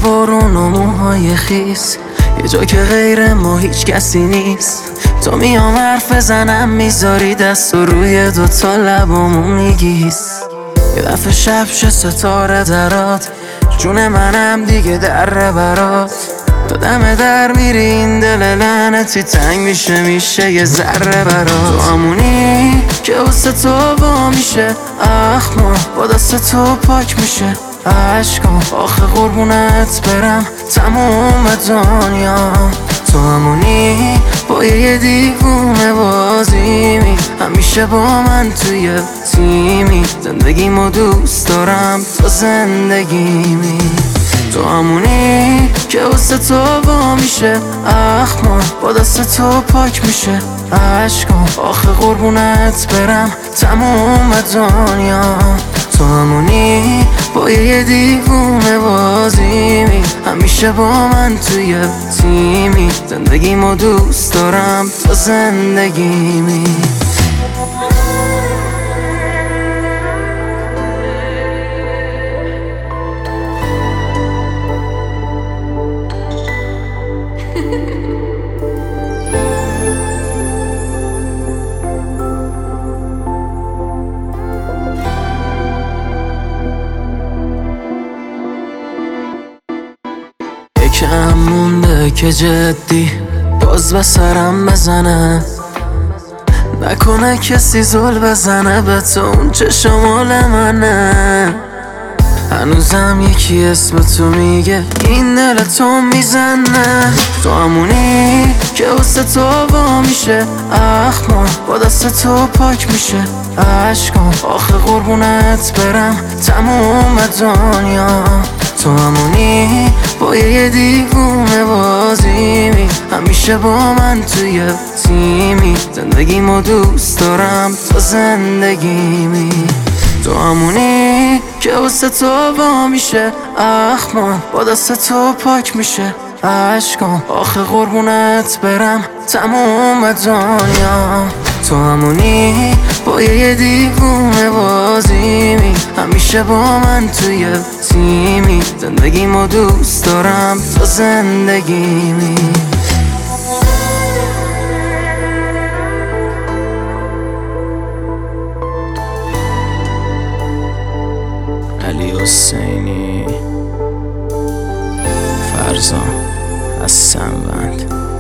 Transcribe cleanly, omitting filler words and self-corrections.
بارون و موهای خیس، یه جا که غیر ما هیچ کسی نیست. تو میام حرف بزنم میذاری دست و روی دوتا لبامو میگیس. یه دفعه شب شه ستاره درات، جون منم دیگه دره برات. تا دم در میری این دل لعنتی تنگ میشه یه ذره برات. تو همونی که واسه تو وا میشه اخمام، با دست تو پاک میشه عشقام. آخه قربونت برم تموم دنیام. تو همونی با یه دیوونه بازیمی، همیشه با من توی تیمی. زندگیمو دوست دارم تو زندگیمی. تو همونی که واسه تو وا میشه اخمام، با دست تو پاک میشه عشقام. آخه قربونت برم تموم دنیام. تو همونی با یه دیوونه بازیمی، همیشه با من توی تیمی. زندگیمو دوست دارم تو زندگیمی. یکم مونده که جدی باز به سرم بزنه، نکنه کسی زل بزنه به تو اون چه مال منه. هنوزم یکی اسم تو میگه این دل تو میزنه. تو همونی که واسه تو وا میشه اخمام، با دست تو پاک میشه عشقام. آخه قربونت برم تموم دنیام. تو همونی با یه دیوونه بازیمی، همیشه با من توی تیمی. زندگیمو دوست دارم تو زندگیمی. تو همونی که واسه تو وا میشه اخمام، با دست تو پاک میشه عشقام. آخه قربونت برم تموم دنیا. تو همونی با یه دیوونه بازیمی، همیشه با من توی تیمی. زندگیمو دوست دارم تو زندگیمی. علی حسینی، فرزان از سنوند.